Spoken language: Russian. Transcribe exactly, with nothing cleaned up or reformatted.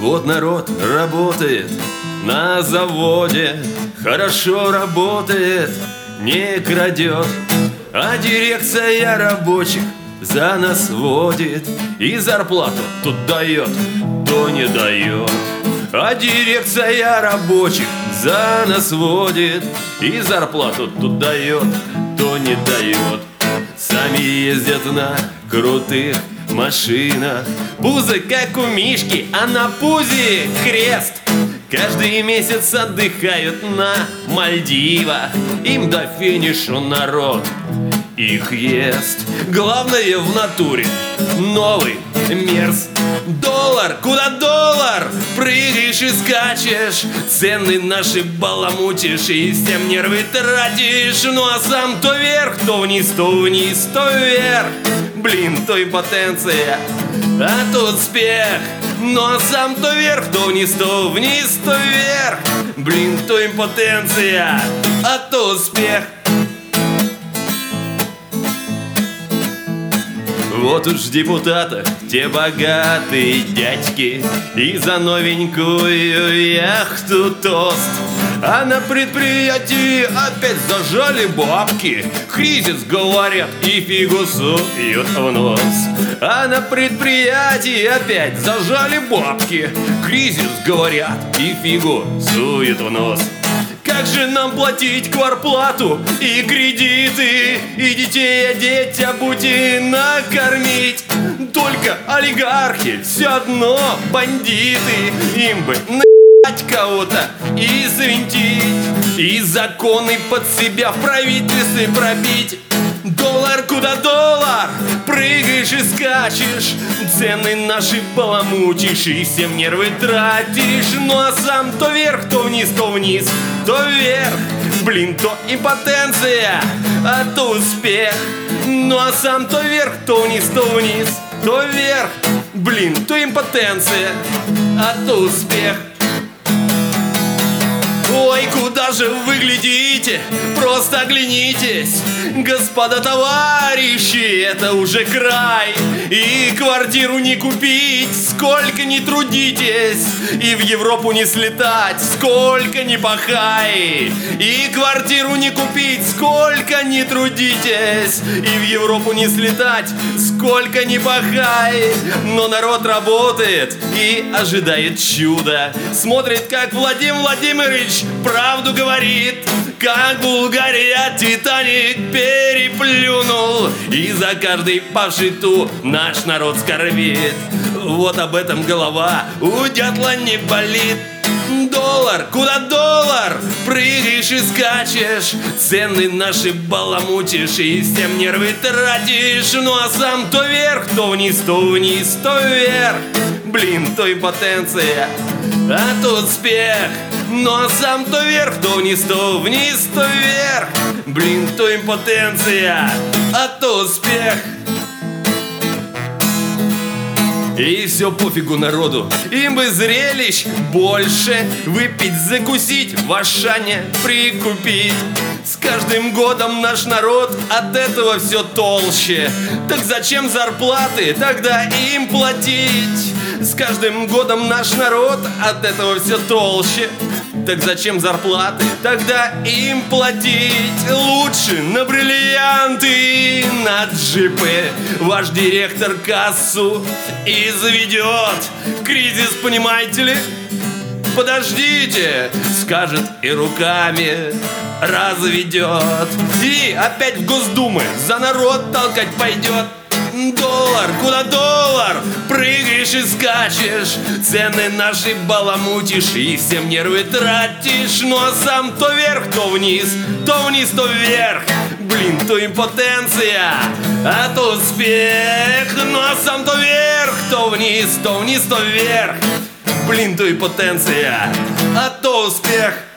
Вот народ работает на заводе, хорошо работает, не крадет, а дирекция рабочих за нас водит и зарплату тут дает, то не дает. А дирекция рабочих за нас водит и зарплату тут дает, то не дает. Сами ездят на крутых машинах, пузы как у Мишки, а на пузе крест. Каждый месяц отдыхают на Мальдивах, им до финиша народ их ест. Главное в натуре новый мерз. Доллар, куда доллар? Прыгаешь и скачешь, цены наши баламутишь и всем нервы тратишь. Ну а сам то вверх, то вниз, то вниз, то вверх. Блин, то импотенция, а то успех. Ну а сам то вверх, то вниз, то вниз, то вверх. Блин, то импотенция, а то успех. Вот уж в депутатах те богатые дядьки и за новенькую яхту тост. А на предприятии опять зажали бабки, кризис, говорят, и фигу суют в нос. А на предприятии опять зажали бабки, кризис, говорят, и фигу суют в нос. Как же нам платить кварплату и кредиты, и детей одеть, обуть и накормить? Только олигархи, все одно бандиты, им бы на***ть кого-то и завинтить, и законы под себя в правительстве пробить. Доллар, куда доллар? Прыгаешь и скачешь, цены наши баламутишь и всем нервы тратишь. Ну а сам то вверх, то вниз, то вниз, то вверх. Блин, то импотенция, а то успех. Ну а сам то вверх, то вниз, то вниз, то вверх. Блин, то импотенция, а то успех. Ой, куда же вы глядите? Просто оглянитесь, господа товарищи, это уже край. И квартиру не купить, сколько не трудитесь, и в Европу не слетать, сколько не пахай. И квартиру не купить, сколько не трудитесь, и в Европу не слетать, сколько не пахай. Но народ работает и ожидает чуда, смотрит, как Владимир Владимирович правду говорит, как Булгария Титаник переплюнул, и за каждый павший ту наш народ скорбит. Вот об этом голова у дятла не болит. Доллар, куда доллар? Прыгаешь и скачешь, цены наши баламутишь и всем нервы тратишь. Ну а сам то вверх, то вниз, то вниз, то вверх. Блин, то импотенция, а то успех. Ну а сам то вверх, то вниз, то вниз, то вверх. Блин, то импотенция, а то успех. И все пофигу народу, им бы зрелищ больше, выпить, закусить, в Ашане прикупить. С каждым годом наш народ от этого все толще. Так зачем зарплаты тогда им платить? С каждым годом наш народ от этого все толще. Так зачем зарплаты тогда им платить? Лучше на бриллианты, на джипы ваш директор кассу и заведет. Кризис, понимаете ли? Подождите, скажет и руками разведет. И опять в Госдумы за народ толкать пойдет. Доллар, куда доллар? Прыгаешь и скачешь, цены наши баламутишь и всем нервы тратишь. Ну а сам то вверх, то вниз, то вниз, то вверх. Блин, то импотенция, а то успех. Ну а сам то вверх, то вниз, то вниз, то вверх. Блин, то импотенция, а то успех.